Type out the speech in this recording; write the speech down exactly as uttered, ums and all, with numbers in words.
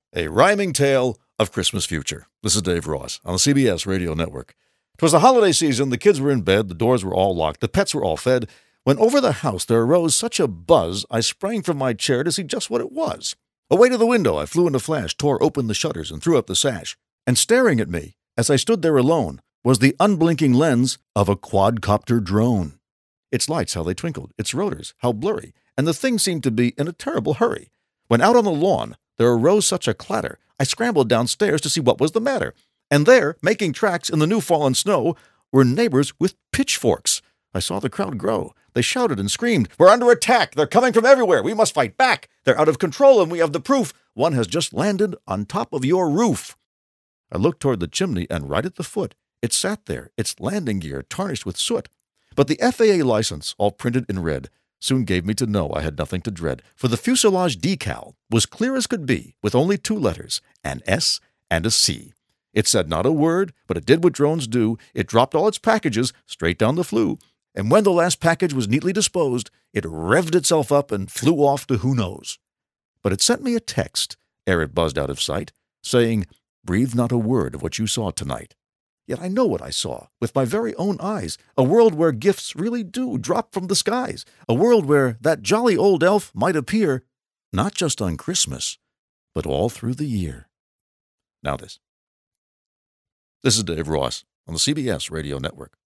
A rhyming tale of Christmas future. This is Dave Ross on the C B S Radio Network. 'Twas the holiday season, the kids were in bed, the doors were all locked, the pets were all fed, when over the house there arose such a buzz, I sprang from my chair to see just what it was. Away to the window I flew in a flash, tore open the shutters and threw up the sash. And staring at me, as I stood there alone, was the unblinking lens of a quadcopter drone. Its lights, how they twinkled, its rotors, how blurry, and the thing seemed to be in a terrible hurry. When out on the lawn there arose such a clatter, I scrambled downstairs to see what was the matter. And there, making tracks in the new-fallen snow, were neighbors with pitchforks. I saw the crowd grow. They shouted and screamed, "We're under attack! They're coming from everywhere! We must fight back! They're out of control and we have the proof! One has just landed on top of your roof!" I looked toward the chimney, and right at the foot, it sat there, its landing gear tarnished with soot. But the F A A license, all printed in red, soon gave me to know I had nothing to dread, for the fuselage decal was clear as could be, with only two letters, an S and a C. It said not a word, but it did what drones do. It dropped all its packages straight down the flue, and when the last package was neatly disposed, it revved itself up and flew off to who knows. But it sent me a text, ere it buzzed out of sight, saying, "Breathe not a word of what you saw tonight." Yet I know what I saw, with my very own eyes, a world where gifts really do drop from the skies, a world where that jolly old elf might appear, not just on Christmas, but all through the year. Now this. This is Dave Ross on the C B S Radio Network.